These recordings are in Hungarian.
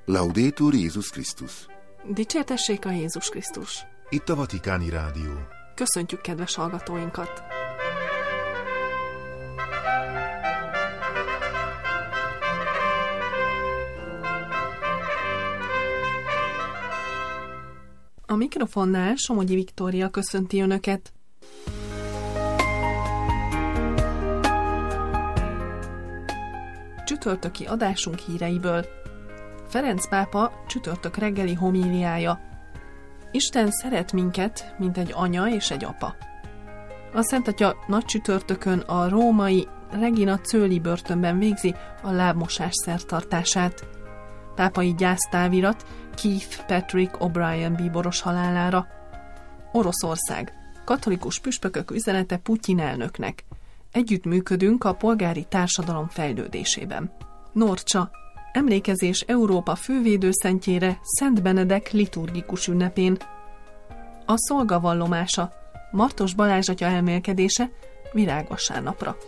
Laudetur Jézus Krisztus. Dicsértessék a Jézus Krisztus. Itt a Vatikáni Rádió. Köszöntjük kedves hallgatóinkat! A mikrofonnál Somogyi Viktória köszönti Önöket. Csütörtöki adásunk híreiből. Ferenc pápa csütörtök reggeli homíliája. Isten szeret minket, mint egy anya és egy apa. A Szent Atya nagy csütörtökön a római Regina Coeli börtönben végzi a lábmosás szertartását. Pápai gyásztávirat Keith Patrick O'Brien bíboros halálára. Oroszország. Katolikus püspökök üzenete Putyin elnöknek. Együttműködünk a polgári társadalom fejlődésében. Norcsa. Emlékezés Európa fővédőszentjére Szent Benedek liturgikus ünnepén. A szolga vallomása. Martos Balázs atya elmélkedése Virágvasárnapra.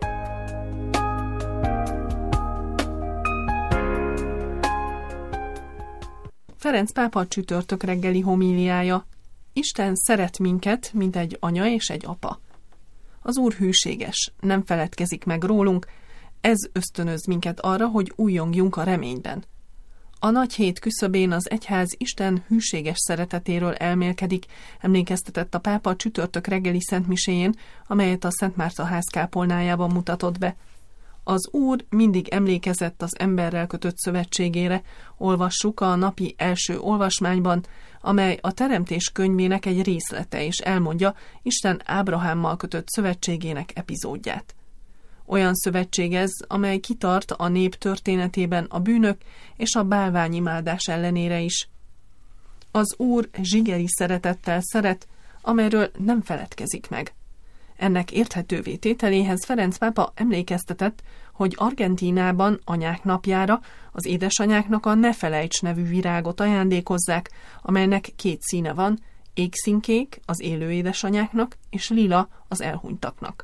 Ferenc pápa csütörtök reggeli homíliája. Isten szeret minket, mint egy anya és egy apa. Az Úr hűséges, nem feledkezik meg rólunk, ez ösztönöz minket arra, hogy újjongjunk a reményben. A nagy hét küszöbén az egyház Isten hűséges szeretetéről elmélkedik, emlékeztetett a pápa csütörtök reggeli szentmiséjén, amelyet a Szent Márta ház kápolnájában mutatott be. Az Úr mindig emlékezett az emberrel kötött szövetségére, olvassuk a napi első olvasmányban, amely a Teremtés könyvének egy részlete és elmondja Isten Ábrahámmal kötött szövetségének epizódját. Olyan szövetség ez, amely kitart a nép történetében a bűnök és a bálványimádás ellenére is. Az Úr zsigeri szeretettel szeret, amelyről nem feledkezik meg. Ennek érthetővé tételéhez Ferenc pápa emlékeztetett, hogy Argentínában anyák napjára az édesanyáknak a Ne felejts nevű virágot ajándékozzák, amelynek két színe van, égszínkék az élő édesanyáknak és lila az elhunytaknak.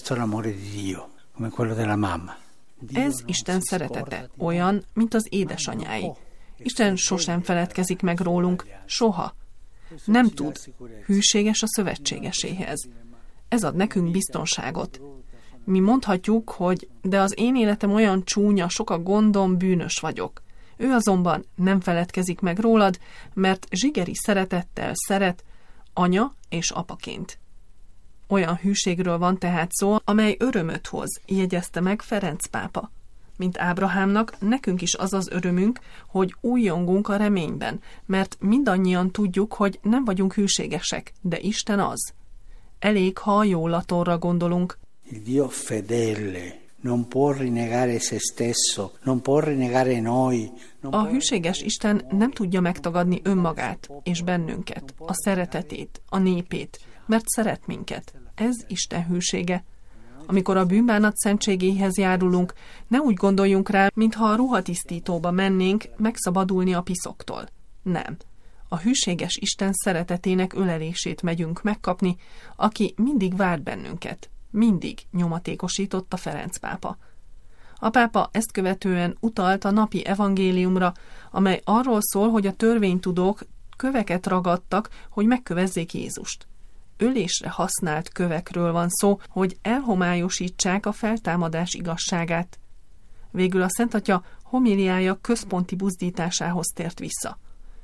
Ez Isten szeretete, olyan, mint az édesanyái. Isten sosem feledkezik meg rólunk, soha. Nem tud, hűséges a szövetségeséhez. Ez ad nekünk biztonságot. Mi mondhatjuk, hogy de az én életem olyan csúnya, sok a gondom, bűnös vagyok. Ő azonban nem feledkezik meg rólad, mert zsigeri szeretettel szeret, anya és apaként. Olyan hűségről van tehát szó, amely örömöt hoz, jegyezte meg Ferenc pápa. Mint Ábrahámnak, nekünk is az az örömünk, hogy újjongunk a reményben, mert mindannyian tudjuk, hogy nem vagyunk hűségesek, de Isten az. Elég, ha a jólatorra gondolunk. Il Dio fedele non può rinnegare se stesso, non può rinnegare noi. A hűséges Isten nem tudja megtagadni önmagát és bennünket, a szeretetét, a népét, mert szeret minket. Ez Isten hűsége. Amikor a bűnbánat szentségéhez járulunk, ne úgy gondoljunk rá, mintha a ruhatisztítóba mennénk megszabadulni a piszoktól. Nem. A hűséges Isten szeretetének ölelését megyünk megkapni, aki mindig vár bennünket. Mindig nyomatékosította Ferenc pápa. A pápa ezt követően utalt a napi evangéliumra, amely arról szól, hogy a törvénytudók köveket ragadtak, hogy megkövezzék Jézust. Ölésre használt kövekről van szó, hogy elhomályosítsák a feltámadás igazságát. Végül a Szent Atya homíliája központi buzdításához tért vissza.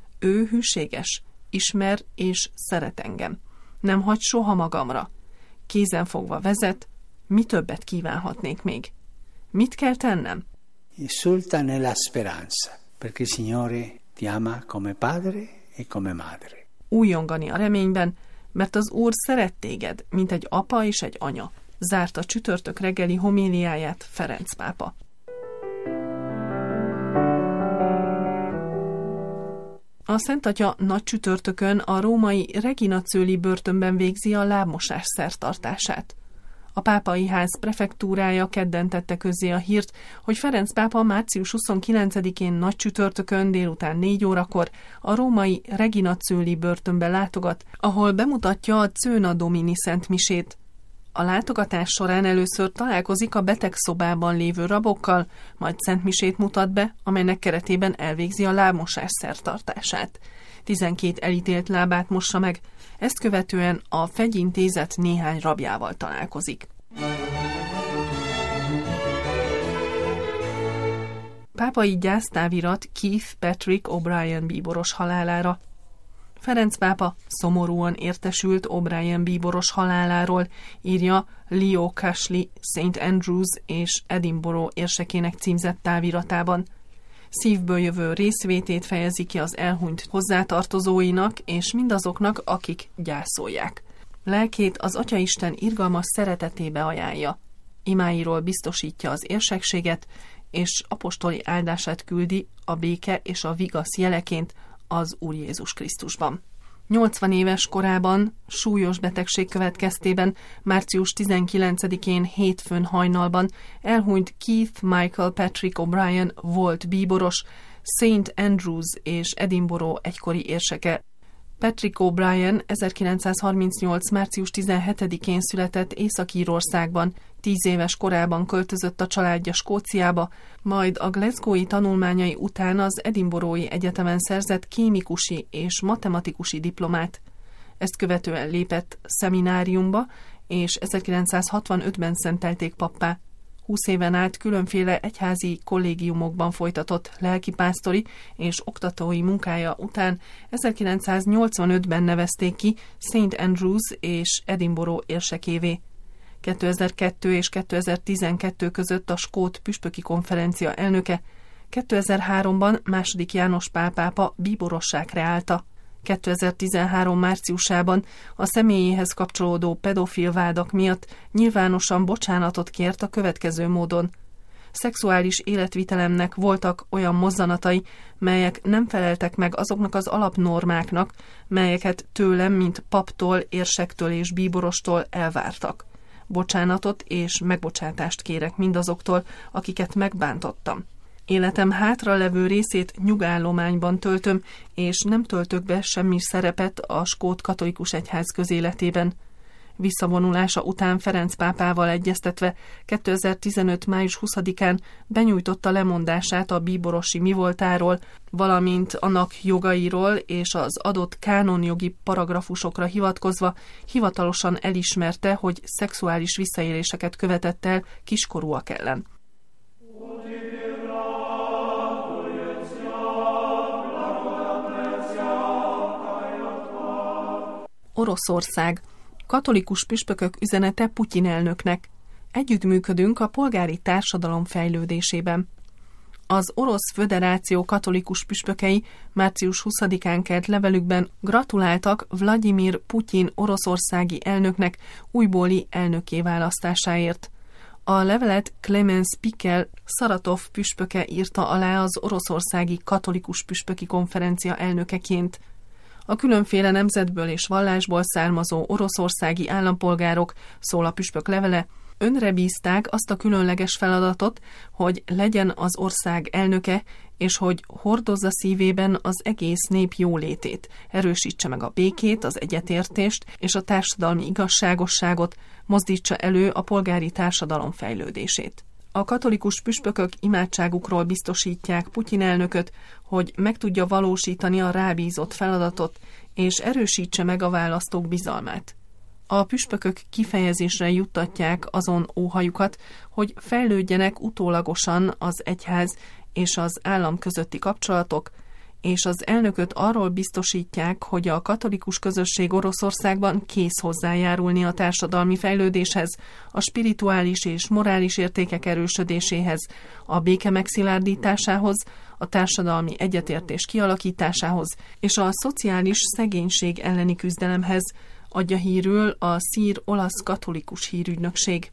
Ő hűséges, ismer és szeret engem. Nem hagy soha magamra. Kézenfogva vezet, mi többet kívánhatnék még. Mit kell tennem? Esulta nella speranza, perché il Signore ti ama come padre e come madre. Újjongani a reményben, mert az Úr szeret téged, mint egy apa és egy anya. Zárta csütörtök reggeli homíliáját Ferenc pápa. A Szent Atya nagy csütörtökön a római Regina Coeli börtönben végzi a lábmosás szertartását. A pápai ház prefektúrája kedden tette közzé a hírt, hogy Ferenc pápa március 29-én nagy csütörtökön délután 4 órakor a római Regina Coeli börtönbe látogat, ahol bemutatja a Cöna Domini szentmisét. A látogatás során először találkozik a betegszobában lévő rabokkal, majd szentmisét mutat be, amelynek keretében elvégzi a lábmosás szertartását. 12 elítélt lábát mossa meg, ezt követően a fegyintézet néhány rabjával találkozik. Pápai gyásztávirat Keith Patrick O'Brien bíboros halálára. Ferenc pápa szomorúan értesült O'Brien bíboros haláláról, írja Leo Cashley St. Andrews és Edinburgh érsekének címzett táviratában. Szívből jövő részvétét fejezi ki az elhunyt hozzátartozóinak és mindazoknak, akik gyászolják. Lelkét az Atyaisten irgalmas szeretetébe ajánlja. Imáiról biztosítja az érsekséget, és apostoli áldását küldi a béke és a vigasz jeleként az Úr Jézus Krisztusban. 80 éves korában súlyos betegség következtében március 19-én hétfőn hajnalban elhunyt Keith Michael Patrick O'Brien volt bíboros, St. Andrews és Edinburgh egykori érseke. Patrick O'Brien 1938. március 17-én született Észak-Írországban, 10 éves korában költözött a családja Skóciába, majd a glasgowi tanulmányai után az Edinburghi Egyetemen szerzett kémikusi és matematikusi diplomát. Ezt követően lépett szemináriumba, és 1965-ben szentelték pappá. 20 éven át különféle egyházi kollégiumokban folytatott lelkipásztori és oktatói munkája után 1985-ben nevezték ki St. Andrews és Edinburgh érsekévé. 2002 és 2012 között a Skót Püspöki Konferencia elnöke, 2003-ban II. János Pál pápa bíborossá kreálta. 2013 márciusában a személyéhez kapcsolódó pedofil vádak miatt nyilvánosan bocsánatot kért a következő módon. Szexuális életvitelemnek voltak olyan mozzanatai, melyek nem feleltek meg azoknak az alapnormáknak, melyeket tőlem, mint paptól, érsektől és bíborostól elvártak. Bocsánatot és megbocsátást kérek mindazoktól, akiket megbántottam. Életem hátralevő részét nyugállományban töltöm, és nem töltök be semmi szerepet a skót katolikus egyház közéletében. Visszavonulása után Ferenc pápával egyeztetve 2015. május 20-án benyújtotta lemondását a bíborosi mivoltáról, valamint annak jogairól, és az adott kánonjogi paragrafusokra hivatkozva hivatalosan elismerte, hogy szexuális visszaéléseket követett el kiskorúak ellen. Oroszország. Katolikus püspökök üzenete Putyin elnöknek. Együttműködünk a polgári társadalom fejlődésében. Az Orosz Föderáció katolikus püspökei március 20-án kelt levelükben gratuláltak Vladimir Putyin oroszországi elnöknek újbóli elnökké választásáért. A levelet Clemens Pikel Szaratov püspöke írta alá az Oroszországi Katolikus Püspöki Konferencia elnökeként. A különféle nemzetből és vallásból származó oroszországi állampolgárok, szól a püspök levele, önre bízták azt a különleges feladatot, hogy legyen az ország elnöke, és hogy hordozza szívében az egész nép jólétét, erősítse meg a békét, az egyetértést és a társadalmi igazságosságot, mozdítsa elő a polgári társadalom fejlődését. A katolikus püspökök imádságukról biztosítják Putyin elnököt, hogy meg tudja valósítani a rábízott feladatot, és erősítse meg a választók bizalmát. A püspökök kifejezésre juttatják azon óhajukat, hogy fejlődjenek utólagosan az egyház és az állam közötti kapcsolatok, és az elnököt arról biztosítják, hogy a katolikus közösség Oroszországban kész hozzájárulni a társadalmi fejlődéshez, a spirituális és morális értékek erősödéséhez, a béke megszilárdításához, a társadalmi egyetértés kialakításához és a szociális szegénység elleni küzdelemhez, adja hírül a szír-olasz katolikus hírügynökség.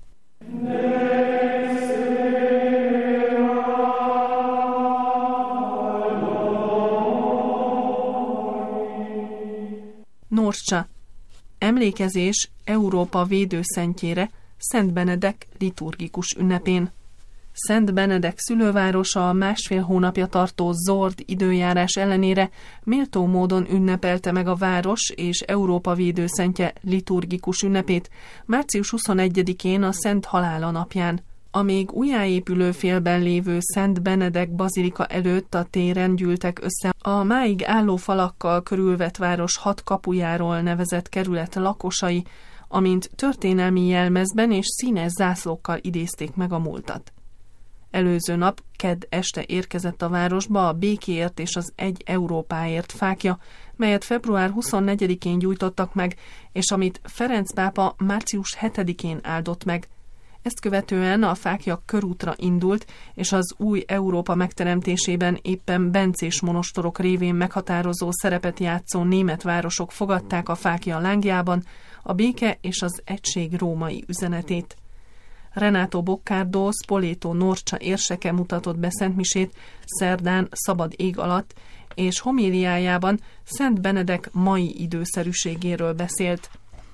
Norcsa. Emlékezés Európa védőszentjére, Szent Benedek liturgikus ünnepén. Szent Benedek szülővárosa a 1,5 hónapja tartó zord időjárás ellenére méltó módon ünnepelte meg a város és Európa védőszentje liturgikus ünnepét március 21-én a Szent Halála napján. A még újjáépülő félben lévő Szent Benedek bazilika előtt a téren gyűltek össze a máig álló falakkal körülvett város 6 kapujáról nevezett kerület lakosai, amint történelmi jelmezben és színes zászlókkal idézték meg a múltat. Előző nap, kedd este érkezett a városba a Békéért és az Egy Európáért fákja, melyet február 24-én gyújtottak meg, és amit Ferenc pápa március 7-én áldott meg. Ezt követően a fákja körútra indult, és az új Európa megteremtésében éppen bencés monostorok révén meghatározó szerepet játszó német városok fogadták a fákja lángjában a béke és az egység római üzenetét. Renato Boccardo, Spoleto Norcsa érseke mutatott be szentmisét szerdán szabad ég alatt, és homíliájában Szent Benedek mai időszerűségéről beszélt.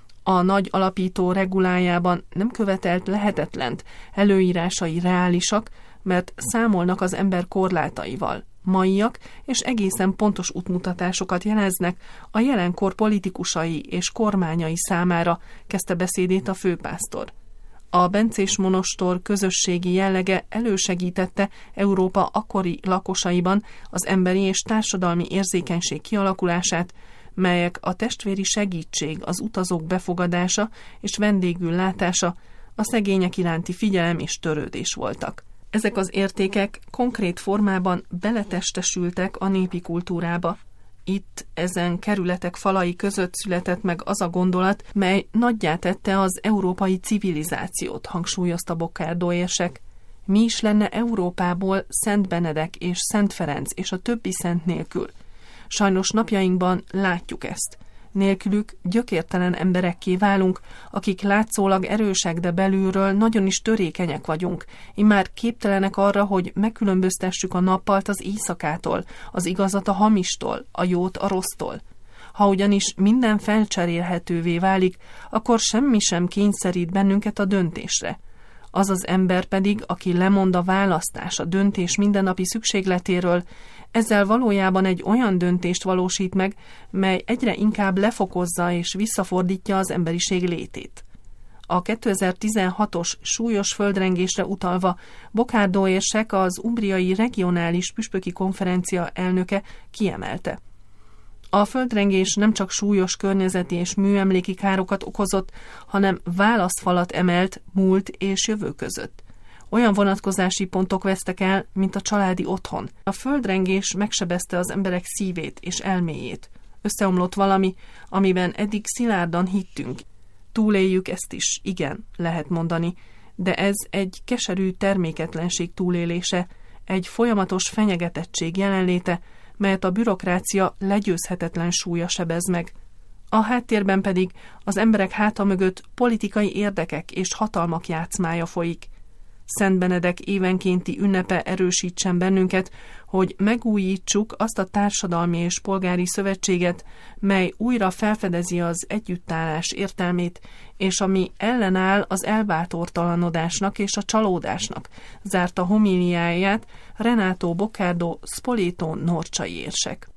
A nagy alapító regulájában nem követelt lehetetlent, előírásai reálisak, mert számolnak az ember korlátaival, maiak és egészen pontos útmutatásokat jeleznek a jelenkor politikusai és kormányai számára, kezdte beszédét a főpásztor. A bencés monostor közösségi jellege elősegítette Európa akkori lakosaiban az emberi és társadalmi érzékenység kialakulását, melyek a testvéri segítség, az utazók befogadása és vendégül látása, a szegények iránti figyelem és törődés voltak. Ezek az értékek konkrét formában beletestesültek a népi kultúrába. Itt, ezen kerületek falai között született meg az a gondolat, mely nagyjá tette az európai civilizációt, hangsúlyozta Boccardo érsek. Mi is lenne Európából Szent Benedek és Szent Ferenc és a többi szent nélkül? Sajnos napjainkban látjuk ezt. Nélkülük gyökértelen emberekké válunk, akik látszólag erősek, de belülről nagyon is törékenyek vagyunk. Immár képtelenek arra, hogy megkülönböztessük a nappalt az éjszakától, az igazat a hamistól, a jót a rossztól. Ha ugyanis minden felcserélhetővé válik, akkor semmi sem kényszerít bennünket a döntésre. Az az ember pedig, aki lemond a választás, a döntés mindennapi szükségletéről, ezzel valójában egy olyan döntést valósít meg, mely egyre inkább lefokozza és visszafordítja az emberiség létét. A 2016-os súlyos földrengésre utalva Boccardo érsek, az umbriai regionális püspöki konferencia elnöke kiemelte. A földrengés nem csak súlyos környezeti és műemléki károkat okozott, hanem válaszfalat emelt múlt és jövő között. Olyan vonatkozási pontok vesztek el, mint a családi otthon. A földrengés megsebezte az emberek szívét és elméjét. Összeomlott valami, amiben eddig szilárdan hittünk. Túléljük ezt is, igen, lehet mondani, de ez egy keserű terméketlenség túlélése, egy folyamatos fenyegetettség jelenléte, melyet a bürokrácia legyőzhetetlen súlya sebez meg. A háttérben pedig az emberek háta mögött politikai érdekek és hatalmak játszmája folyik. Szent Benedek évenkénti ünnepe erősítsen bennünket, hogy megújítsuk azt a társadalmi és polgári szövetséget, mely újra felfedezi az együttállás értelmét, és ami ellenáll az elbátortalanodásnak és a csalódásnak, zárta homíliáját Renato Boccardo, Spoleto Norcsai érsek.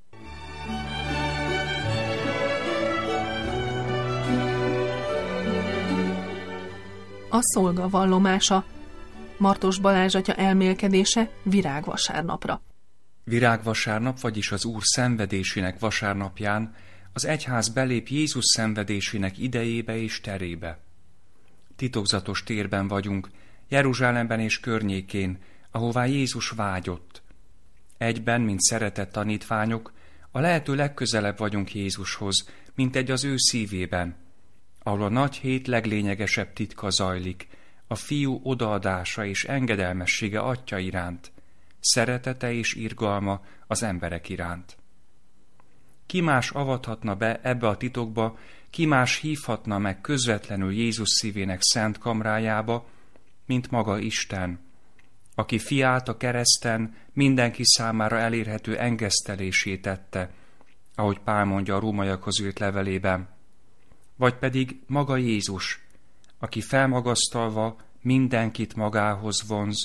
A szolga vallomása. Martos Balázs atya elmélkedése virágvasárnapra. Virágvasárnap, vagyis az Úr szenvedésének vasárnapján az egyház belép Jézus szenvedésének idejébe és terébe. Titokzatos térben vagyunk, Jeruzsálemben és környékén, ahová Jézus vágyott. Egyben, mint szeretett tanítványok, a lehető legközelebb vagyunk Jézushoz, mint egy az ő szívében, ahol a nagy hét leglényegesebb titka zajlik, a fiú odaadása és engedelmessége Atya iránt, szeretete és irgalma az emberek iránt. Ki más avathatna be ebbe a titokba, ki más hívhatna meg közvetlenül Jézus szívének szent kamrájába, mint maga Isten, aki fiát a kereszten mindenki számára elérhető engesztelésé tette, ahogy Pál mondja a rómaiakhoz írt levelében, vagy pedig maga Jézus, aki felmagasztalva mindenkit magához vonz,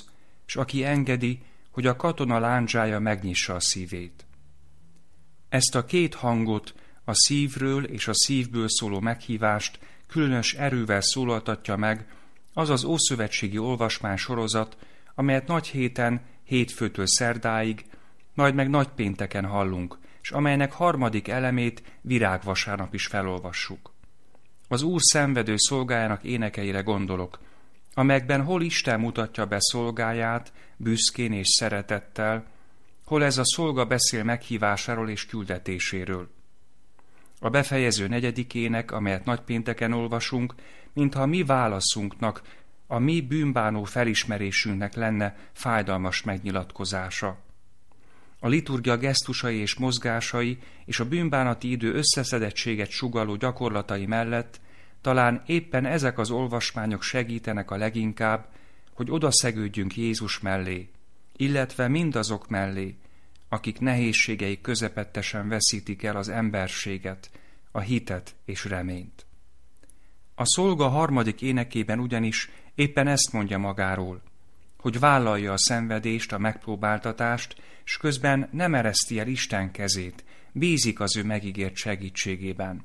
s aki engedi, hogy a katona láncsája megnyissa a szívét. Ezt a két hangot, a szívről és a szívből szóló meghívást különös erővel szólaltatja meg az az ószövetségi olvasmány sorozat, amelyet nagyhéten, hétfőtől szerdáig, majd meg nagypénteken hallunk, és amelynek harmadik elemét virágvasárnap is felolvassuk. Az Úr szenvedő szolgájának énekeire gondolok, amelyekben hol Isten mutatja be szolgáját büszkén és szeretettel, hol ez a szolga beszél meghívásáról és küldetéséről. A befejező negyedik ének, amelyet nagypénteken olvasunk, mintha a mi válaszunknak, a mi bűnbánó felismerésünknek lenne fájdalmas megnyilatkozása. A liturgia gesztusai és mozgásai és a bűnbánati idő összeszedettséget sugalló gyakorlatai mellett talán éppen ezek az olvasmányok segítenek a leginkább, hogy odaszegődjünk Jézus mellé, illetve mindazok mellé, akik nehézségeik közepettesen veszítik el az emberséget, a hitet és reményt. A szolga harmadik énekében ugyanis éppen ezt mondja magáról, hogy vállalja a szenvedést, a megpróbáltatást, s közben nem ereszti el Isten kezét, bízik az ő megígért segítségében.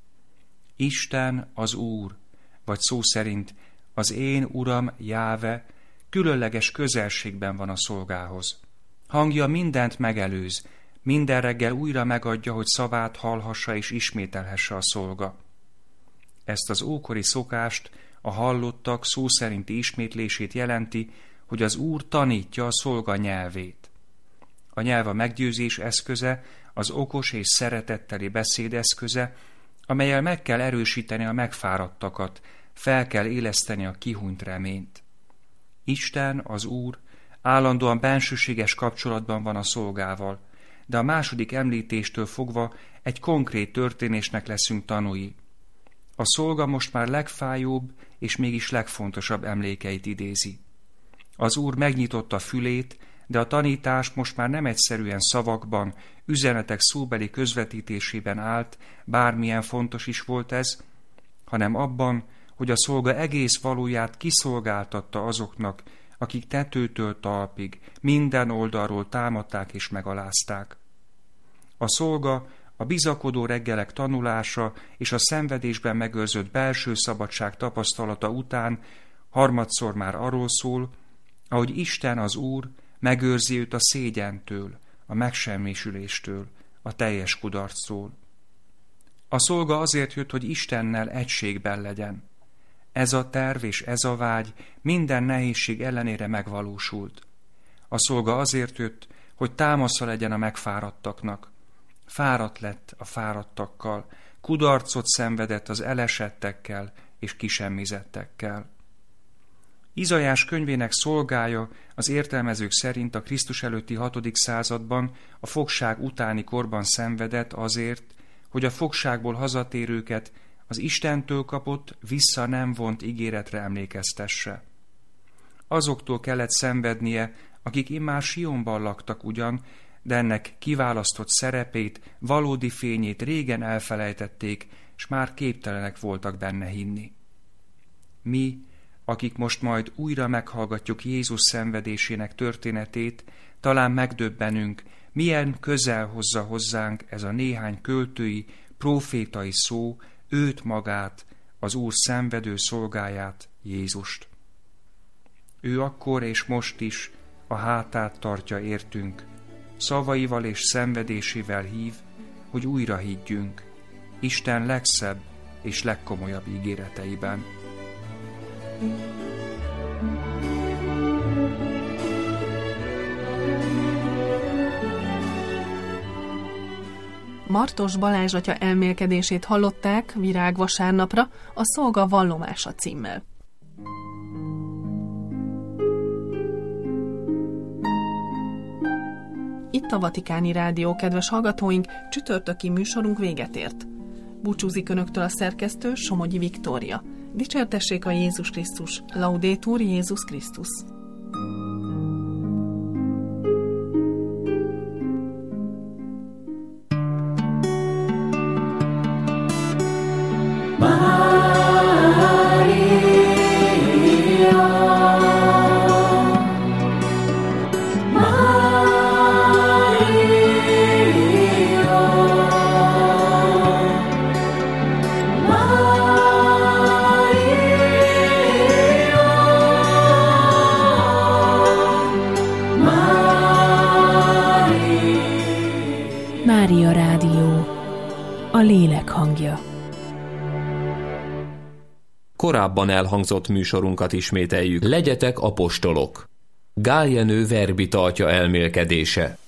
Isten az Úr, vagy szó szerint az én Uram Jáve különleges közelségben van a szolgához. Hangja mindent megelőz, minden reggel újra megadja, hogy szavát hallhassa és ismételhesse a szolga. Ezt az ókori szokást, a hallottak szó szerinti ismétlését jelenti, hogy az Úr tanítja a szolga nyelvét. A nyelv a meggyőzés eszköze, az okos és szeretetteli beszéd eszköze, amellyel meg kell erősíteni a megfáradtakat, fel kell éleszteni a kihunyt reményt. Isten, az Úr, állandóan bensőséges kapcsolatban van a szolgával, de a második említéstől fogva egy konkrét történésnek leszünk tanúi. A szolga most már legfájóbb és mégis legfontosabb emlékeit idézi. Az Úr megnyitotta fülét, de a tanítás most már nem egyszerűen szavakban, üzenetek szóbeli közvetítésében állt, bármilyen fontos is volt ez, hanem abban, hogy a szolga egész valóját kiszolgáltatta azoknak, akik tetőtől talpig, minden oldalról támadták és megalázták. A szolga a bizakodó reggelek tanulása és a szenvedésben megőrzött belső szabadság tapasztalata után harmadszor már arról szól, ahogy Isten az Úr megőrzi őt a szégyentől, a megsemmisüléstől, a teljes kudarctól. A szolga azért jött, hogy Istennel egységben legyen. Ez a terv és ez a vágy minden nehézség ellenére megvalósult. A szolga azért jött, hogy támasza legyen a megfáradtaknak. Fáradt lett a fáradtakkal, kudarcot szenvedett az elesettekkel és kisemmizettekkel. Izaiás könyvének szolgája az értelmezők szerint a Krisztus előtti 6. században a fogság utáni korban szenvedett azért, hogy a fogságból hazatérőket az Istentől kapott, vissza nem vont ígéretre emlékeztesse. Azoktól kellett szenvednie, akik immár Sionban laktak ugyan, de ennek kiválasztott szerepét, valódi fényét régen elfelejtették, s már képtelenek voltak benne hinni. Mi, akik most majd újra meghallgatjuk Jézus szenvedésének történetét, talán megdöbbenünk, milyen közel hozza hozzánk ez a néhány költői, prófétai szó, őt magát, az Úr szenvedő szolgáját, Jézust. Ő akkor és most is a hátát tartja értünk, szavaival és szenvedésével hív, hogy újra higgyünk Isten legszebb és legkomolyabb ígéreteiben. Martos Balázs atya elmélkedését hallották virágvasárnapra a Szolga vallomása címmel. Itt a Vatikáni Rádió, kedves hallgatóink, csütörtöki műsorunk véget ért. Búcsúzik önöktől a szerkesztő, Somogyi Viktória. Dicsértessék a Jézus Krisztus, Laudetur Jézus Krisztus. Mária Rádió, a lélek hangja. Korábban elhangzott műsorunkat ismételjük. Legyetek apostolok. Gál Jenő verbi tartja elmélkedése.